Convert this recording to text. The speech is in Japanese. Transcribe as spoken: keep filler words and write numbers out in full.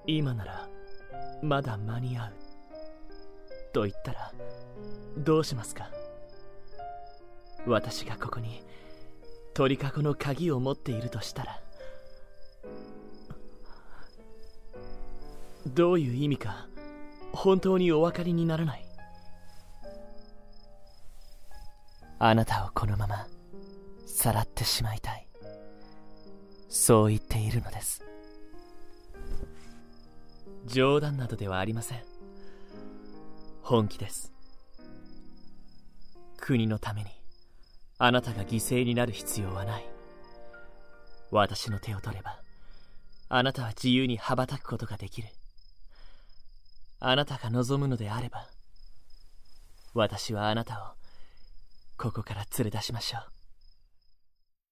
今ならまだ間に合うと言ったらどうしますか？私がここに鳥かごの鍵を持っているとしたら、どういう意味か本当にお分かりにならない。あなたをこのままさらってしまいたい、そう言っているのです。冗談などではありません。本気です。国のためにあなたが犠牲になる必要はない。私の手を取ればあなたは自由に羽ばたくことができる。あなたが望むのであれば、私はあなたをここから連れ出しましょう。